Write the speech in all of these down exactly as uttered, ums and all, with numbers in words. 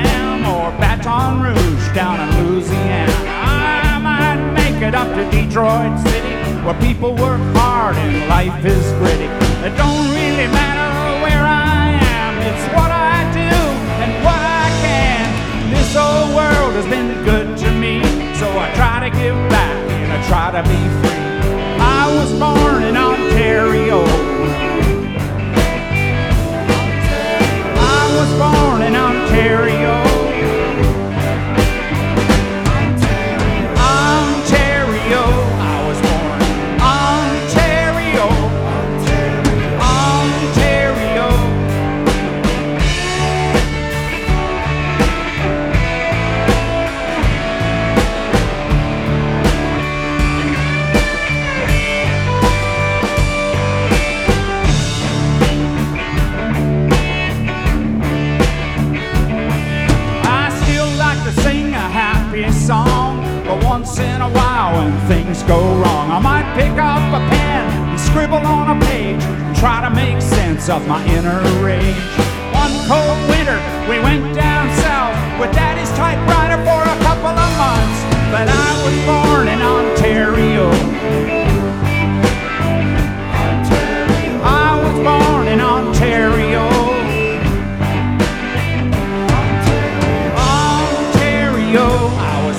Bethlehem or Baton Rouge down in Louisiana. I might make it up to Detroit City, where people work hard and life is gritty. It don't really matter where I am, it's what I do and what I can. This old world has been good to me, so I try to give back and I try to be free. I was born in Ontario. I was born in Ontario. Ontario. I was born in Ontario. Ontario. Song, but once in a while when things go wrong, I might pick up a pen and scribble on a page and try to make sense of my inner rage. One cold winter we went down south with Daddy's typewriter for a couple of months, but I was born in Ontario. I was born in Ontario. Ontario.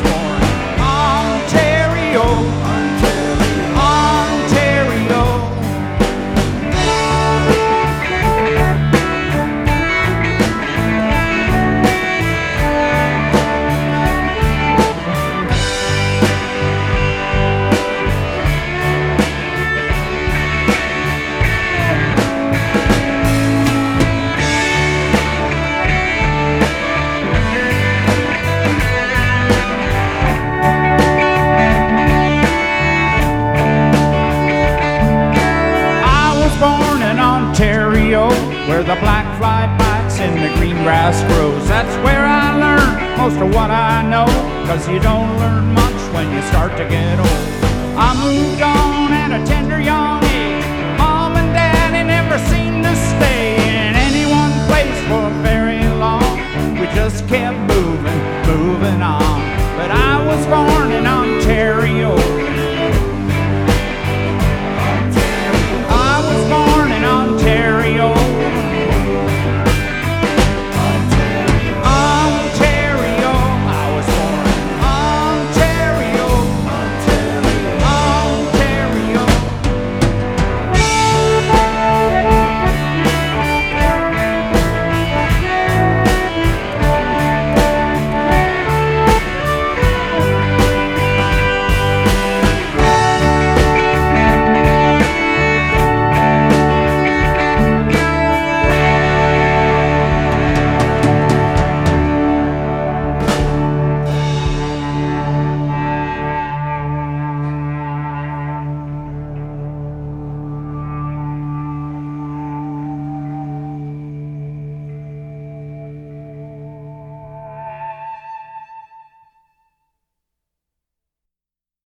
Where the black fly bites and the green grass grows. That's where I learned most of what I know, 'cause you don't learn much when you start to get old. I moved on at a tender young age. Mom and Daddy never seemed to stay in any one place for very long. We just kept moving, moving on. But I was born in Ontario.